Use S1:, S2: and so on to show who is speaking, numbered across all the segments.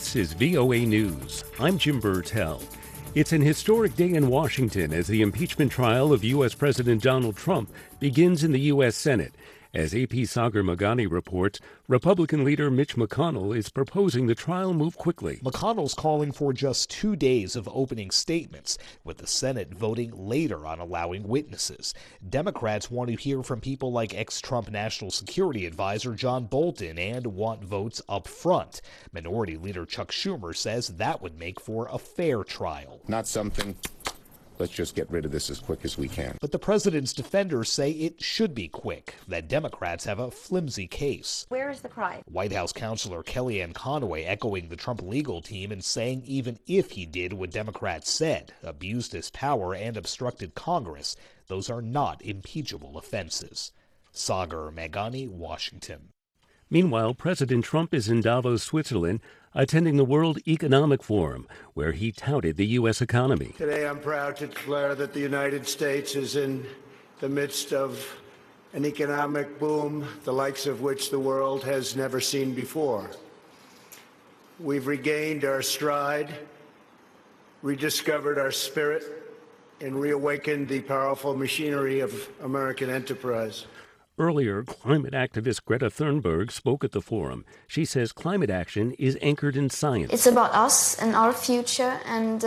S1: This is VOA News. I'm Jim Burtell. It's an historic day in Washington as the impeachment trial of U.S. President Donald Trump begins in the U.S. Senate. As AP Sagar Meghani reports, Republican leader Mitch McConnell is proposing the trial move quickly.
S2: McConnell's calling for just 2 days of opening statements, with the Senate voting later on allowing witnesses. Democrats want to hear from people like ex-Trump National Security Advisor John Bolton and want votes up front. Minority Leader Chuck Schumer says that would make for a fair trial.
S3: Not something, let's just get rid of this as quick as we can.
S2: But the president's defenders say it should be quick, that Democrats have a flimsy case.
S4: Where is the crime?
S2: White House counselor Kellyanne Conway echoing the Trump legal team and saying even if he did what Democrats said, abused his power and obstructed Congress, those are not impeachable offenses. Sagar Meghani, Washington.
S1: Meanwhile, President Trump is in Davos, Switzerland, attending the World Economic Forum, where he touted the U.S. economy.
S5: Today, I'm proud to declare that the United States is in the midst of an economic boom, the likes of which the world has never seen before. We've regained our stride, rediscovered our spirit, and reawakened the powerful machinery of American enterprise.
S1: Earlier, climate activist Greta Thunberg spoke at the forum. She says climate action is anchored in science.
S4: It's about us and our future and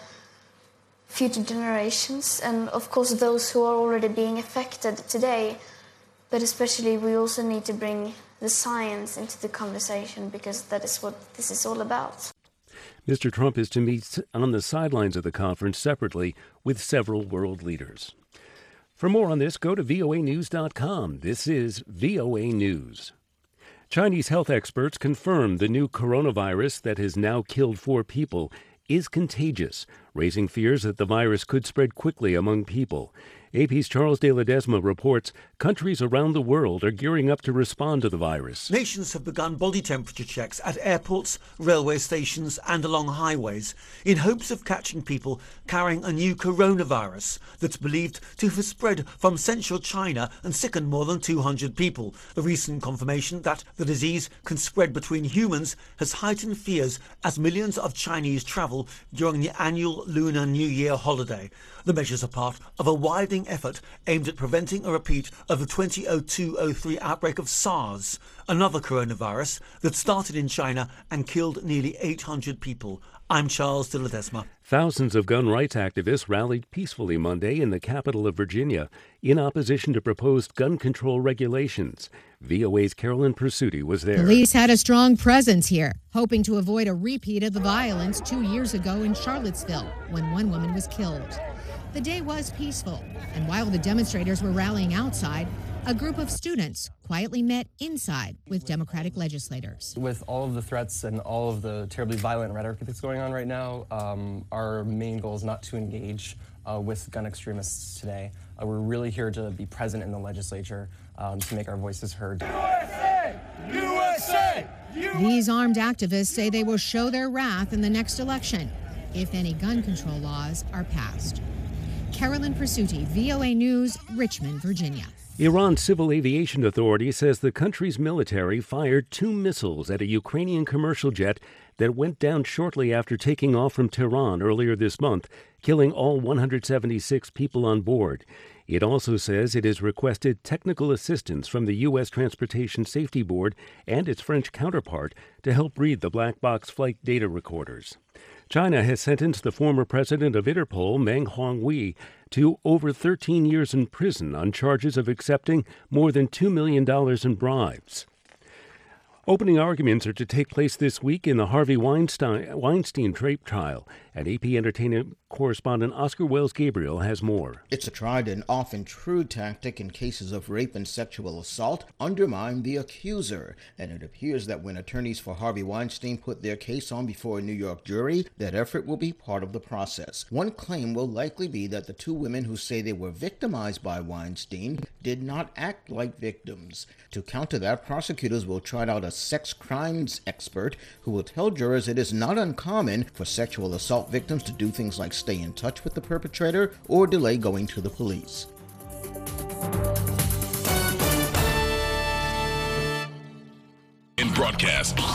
S4: future generations and, of course, those who are already being affected today. But especially we also need to bring the science into the conversation because that is what this is all about.
S1: Mr. Trump is to meet on the sidelines of the conference separately with several world leaders. For more on this, go to voanews.com. This is VOA News. Chinese health experts confirm the new coronavirus that has now killed 4 people is contagious, raising fears that the virus could spread quickly among people. AP's Charles de Ledesma reports countries around the world are gearing up to respond to the virus.
S6: Nations have begun body temperature checks at airports, railway stations and along highways in hopes of catching people carrying a new coronavirus that's believed to have spread from central China and sickened more than 200 people. The recent confirmation that the disease can spread between humans has heightened fears as millions of Chinese travel during the annual Lunar New Year holiday. The measures are part of a widening effort aimed at preventing a repeat of the 2002-03 outbreak of SARS, another coronavirus that started in China and killed nearly 800 people. I'm Charles de Ledesma.
S1: Thousands of gun rights activists rallied peacefully Monday in the capital of Virginia in opposition to proposed gun control regulations. VOA's Carolyn Pursuti was there.
S7: Police had a strong presence here, hoping to avoid a repeat of the violence 2 years ago in Charlottesville when one woman was killed. The day was peaceful, and while the demonstrators were rallying outside, a group of students quietly met inside with Democratic legislators.
S8: With all of the threats and all of the terribly violent rhetoric that's going on right now, our main goal is not to engage with gun extremists today. We're really here to be present in the legislature to make our voices heard.
S9: USA! USA!
S7: These armed activists say they will show their wrath in the next election if any gun control laws are passed. Carolyn Pursuti, VOA News, Richmond, Virginia.
S1: Iran's Civil Aviation Authority says the country's military fired 2 missiles at a Ukrainian commercial jet that went down shortly after taking off from Tehran earlier this month, killing all 176 people on board. It also says it has requested technical assistance from the U.S. Transportation Safety Board and its French counterpart to help read the black box flight data recorders. China has sentenced the former president of Interpol, Meng Hongwei, to over 13 years in prison on charges of accepting more than $2 million in bribes. Opening arguments are to take place this week in the Harvey Weinstein rape trial, and AP Entertainment correspondent Oscar Wells Gabriel has more.
S10: It's a tried and often true tactic in cases of rape and sexual assault, undermine the accuser. And it appears that when attorneys for Harvey Weinstein put their case on before a New York jury, that effort will be part of the process. One claim will likely be that the 2 women who say they were victimized by Weinstein did not act like victims. To counter that, prosecutors will trot out a sex crimes expert who will tell jurors it is not uncommon for sexual assault victims to do things like stay in touch with the perpetrator or delay going to the police.
S11: In broadcast